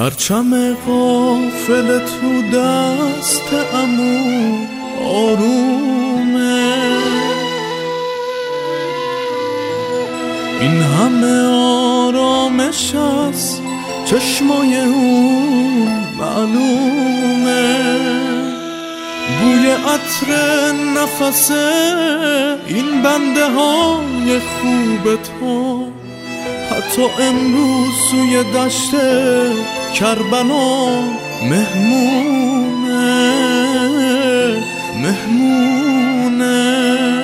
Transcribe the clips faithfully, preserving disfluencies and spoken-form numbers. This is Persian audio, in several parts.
پرچم قافل تو دست عمو آرومه، این همه آرامش از چشمای اون معلومه، بوی عطر نفس این بنده های خوب تو حتی امروز سوی دشت کربلا مهمونه مهمونه.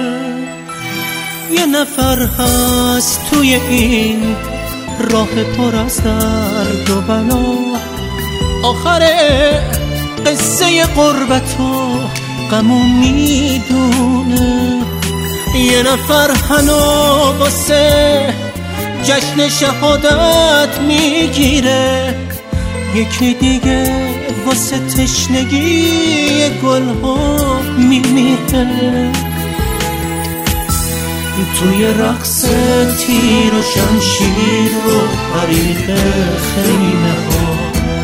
یه نفر هست توی این راه پر از درد و بلا، آخر قصه غربت و غمو میدونه. یه نفر هنو واسه جشن شهادت میگیره، یکی دیگه واسه تشنگی گلها میمیره. توی رقص تیر و شمشیر و حریق خیمه ها،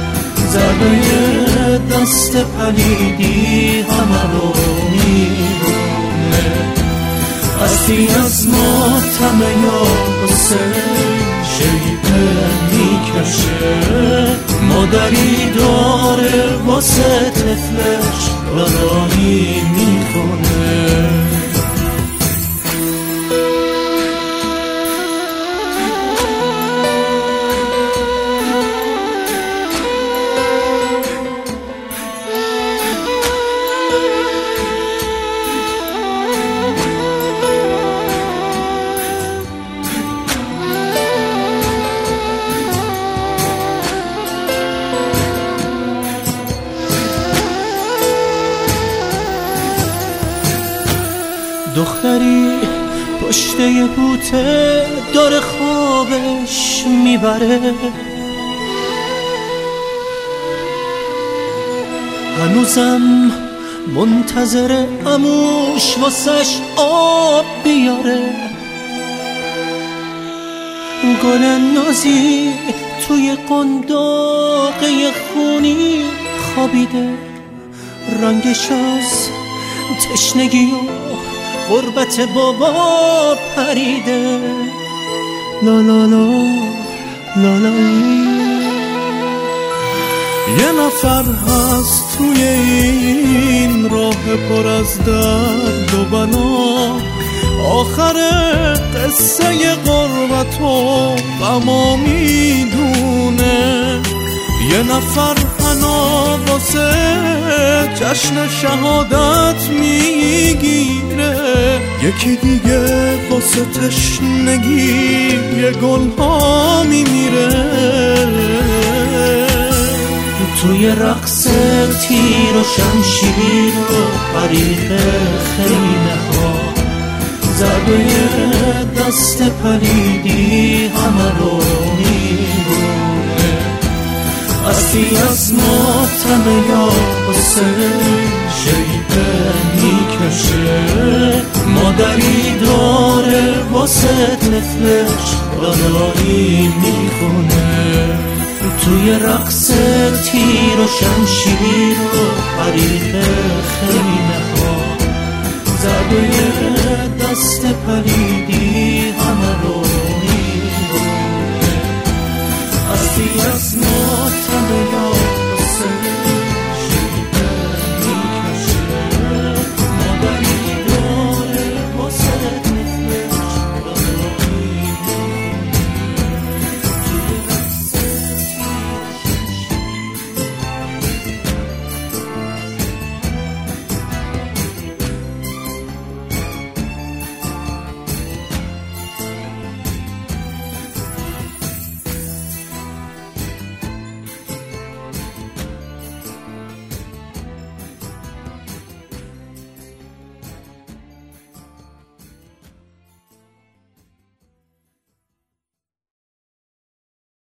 ضربه دست پلیدی همه رو میرونه. هستی از ماتم یا حسین شیبه میکشه، مادری داره واسه طفلش دادایی میکنه. دختری پشت یه بوته داره خوابش میبره، هنوزم منتظر عموش واسش آب بیاره. گل نازی توی قنداقه خونی خوابیده، رنگش از تشنگی و غربت بابا پریده. لا لا لا لا لا. یه نفر هست توی این راه پر از درد و بنا، آخر قصه غربت و غما میدونه. یه نفر حنا واسه جشن شهادت میگیره، یکی دیگه واسه تشنگی یه گل ها میمیره. توی رقص تیر و شمشیر و حریق خیمه ها، ضربه دست پلیدی همه رو میرونه. هستی از ماتم یا حسین شیبه میکشه، مادری داره واسه طفلش دادایی میکنه. توی رقص تیر و شمشیر و حریق خیمه ها، ضربه دست پلیدی همه رو میرونه. هستی از